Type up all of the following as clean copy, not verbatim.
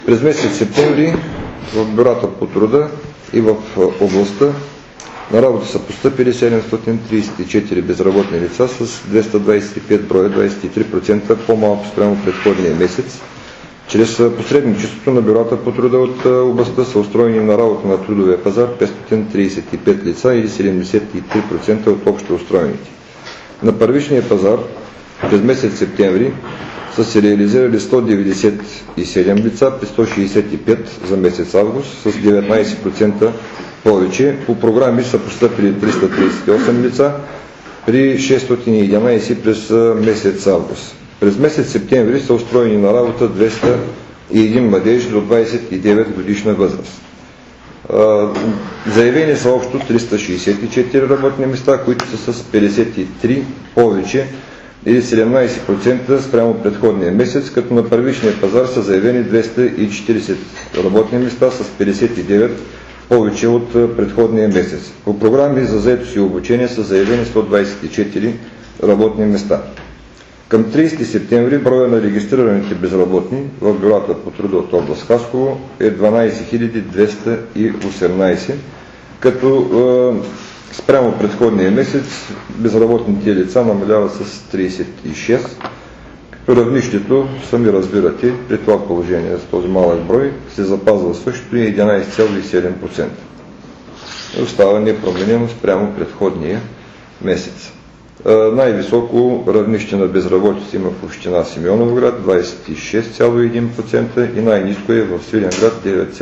През месец септември в бюрата по труда и в областта на работа са постъпили 734 безработни лица с 225 броя, 23% по-малко спрямо предходния месец. Чрез посредничеството на бюрата по труда от областта са устроени на работа на трудовия пазар 535 лица или 73% от общо устроените. На първичния пазар през месец септември са се реализирали 197 лица при 165 за месец август с 19% повече. По програми са постъпили 338 лица при 611 през месец август. През месец септември са устроени на работа 201 младежи до 29 годишна възраст. Заявени са общо 364 работни места, които са с 53 повече или 17% спрямо предходния месец, като на първичния пазар са заявени 240 работни места с 59 повече от предходния месец. По програми за заетост и обучение са заявени 124 работни места. Към 30 септември броя на регистрираните безработни в бюрата по труда от област Хасково е 12 218, като спрямо предходния месец безработните лица намаляват с 36, като равнището, сами разбирате, при това положение с този малък брой се запазва също и 11,7%. Остава непроменено спрямо предходния месец. Най-високо равнище на безработица има в община Симеоновград 26,1% и най-ниско е в Свиленград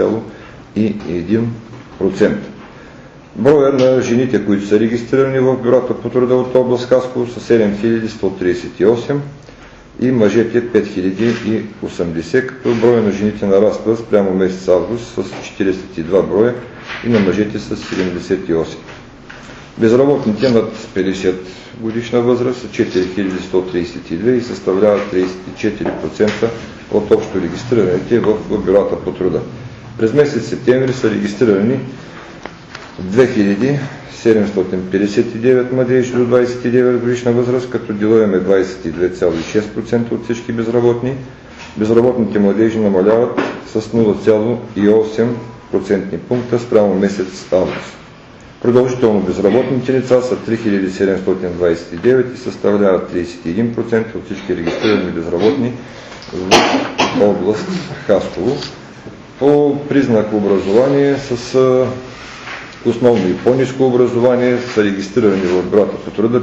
9,1%. Броя на жените, които са регистрирани в бюрата по труда от област Хасково са 7138 и мъжете 5080, като броя на жените нараства спрямо месец август с 42 броя и на мъжете с 78. Безработните над 50 годишна възраст са 4132 и съставляват 34% от общо регистрираните в бюрата по труда. През месец септември са регистрирани 2759 младежи до 29 годишна възраст, като делът е 22,6% от всички безработни. Безработните младежи намаляват с 0,8% пункта спрямо месец август. Продължително безработните лица са 3729 и съставляват 31% от всички регистрирани безработни в област Хасково. По признак образование с основно и по-ниско образование са регистрирани в бюрата по труда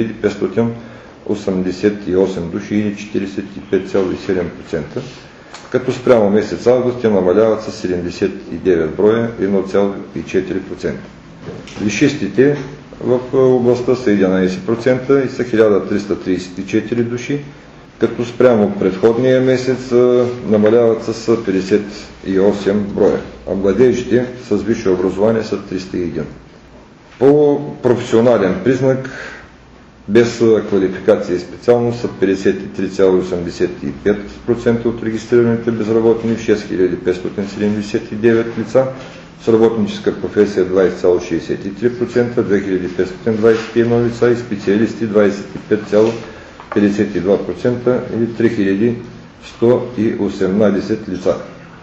5588 души или 45,7%, като спрямо месец август те намаляват с 79 броя 1,4%. Висшистите в областта са 11% и са 1334 души, като спрямо предходния месец намаляват с 58 броя, а младежите с висше образование са 301. По професионален признак, без квалификация и специалност са 53,85% от регистрираните безработни, 6579 лица, с работническа професия 20,63%, 2521 лица и специалисти 25,52% или 3118 лица.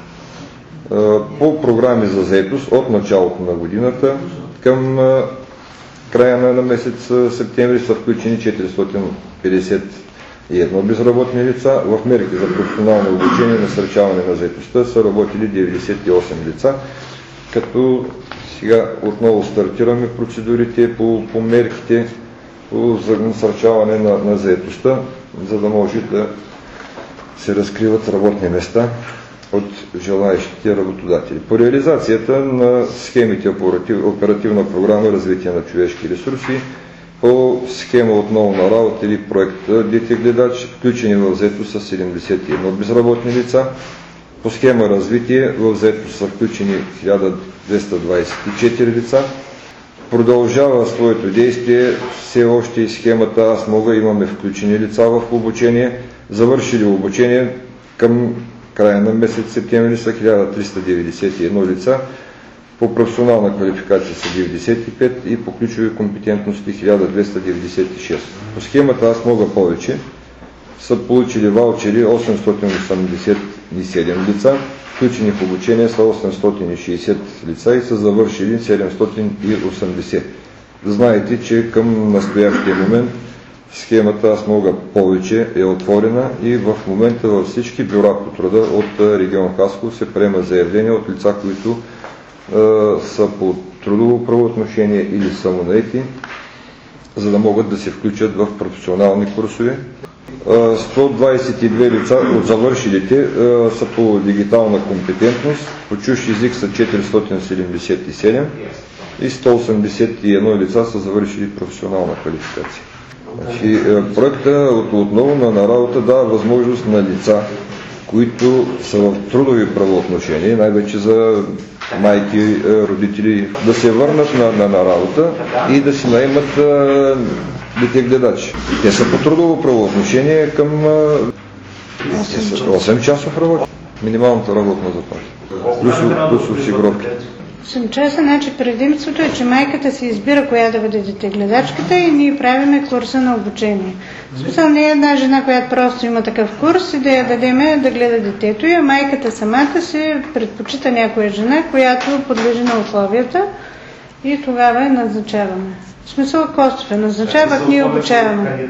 По програми за заетост от началото на годината към края на месец септември са включени 451 безработни лица. В мерки за професионално обучение и насърчаване на заетостта са работили 98 лица, като сега отново стартираме процедурите по мерките за насърчаване на заетостта, за да може да се разкриват работни места от желаещите работодатели. По реализацията на схемите оперативна програма развитие на човешки ресурси, по схема отново на работа или проект Дете гледач, включени в заетост са 71 безработни лица. По схема развитие в заетост са включени 1224 лица. Продължава своето действие все още и схемата Аз мога, имаме включени лица в обучение. Завършили обучение към края на месец септември са 1391 лица. По професионална квалификация са 95 и по ключови компетентности 1296. По схемата Аз мога повече са получили ваучери лица, включени в обучение са 860 лица и са завършили 780. Знаете, че към настоящия момент схемата Аз мога повече е отворена и в момента във всички бюра по труда от регион Хасково се приема заявления от лица, които са по трудово правоотношение или самонаети, за да могат да се включат в професионални курсове. 122 лица от завършилите са по дигитална компетентност, по чужд език са 477 и 181 лица са завършили професионална квалификация. Значи, проектът отново на работа дава възможност на лица, които са в трудови правоотношения, най-вече за майки, родители, да се върнат на работа и да си наемат детегледачи. Те са по трудово правоотношение към 8 часов работа. Минималната работна заплата. Плюс осигуровки. 8 часа, значи предимството е, че майката си избира коя да бъде детегледачката и ние правиме курса на обучение. В смисъл не е една жена, която просто има такъв курс и да я дадеме да гледа детето и майката самата се предпочита някоя жена, която подлежи на условията и тогава я назначаваме. В смисъл Костов назначават, ние обучаваме.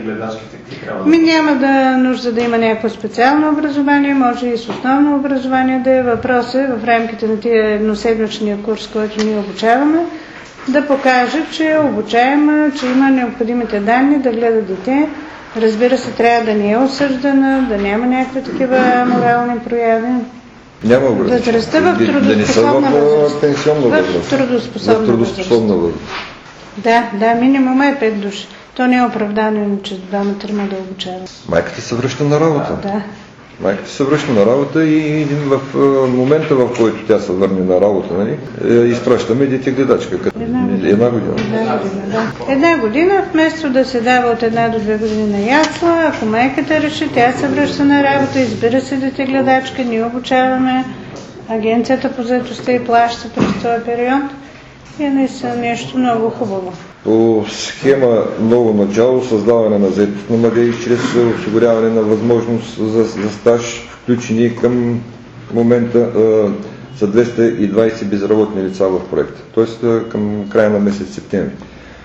Няма да нужда да има някакво специално образование, може и с основно образование да е. Въпрос е в рамките на тия едноседмичния курс, който ние обучаваме, да покаже, че е обучаема, че има необходимите данни да гледа дете. Разбира се, трябва да не е осъждана, да няма някакви такива морални прояви. Няма възраст. Възрастта в трудоспособна възраст. В трудоспособна възраст. Да, минимум е 5 души. То не е оправдано, че двама-трима да обучават. Майката се връща на работа. Да. Майката се връща на работа и в момента, в който тя се върне на работа, нали, изпращаме детегледачка. Една година. Една година, вместо да се дава от 1 до 2 години на ясла, ако майката реши, тя се връща на работа, избира се детегледачка, ние обучаваме, агенцията по заетостта и плаща през този период. И наистина нещо много хубаво. По схема ново начало, създаване на заетост на младежи чрез осигуряване на възможност за стаж, включени към момента са 220 безработни лица в проекта, т.е. към края на месец септември.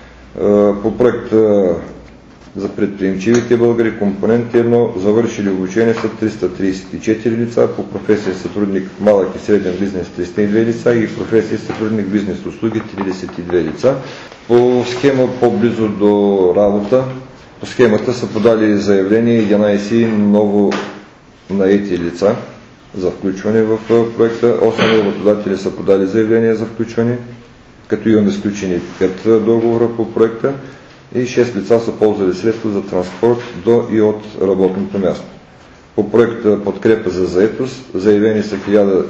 По проекта за предприемчивите българи компонент 1 завършили обучение са 334 лица, по професия сътрудник малък и среден бизнес 302 лица и професия сътрудник бизнес услуги 32 лица. По схема по-близо до работа, по схемата са подали заявление 11 ново наети лица за включване в проекта, 8 работодатели са подали заявление за включване, като имаме сключени 5 договора по проекта и 6 лица са ползвали средства за транспорт до и от работното място. По проекта подкрепа за заетост заявени са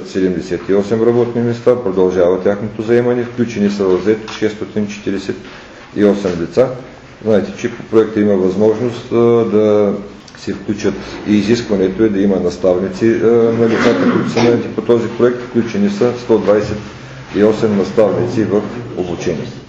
1078 работни места, продължава тяхното заемане, включени са в заетост 648 лица. Знаете, че по проекта има възможност да се включат и изискването е да има наставници на лицата, които са наети по този проект, включени са 128 наставници в обучение.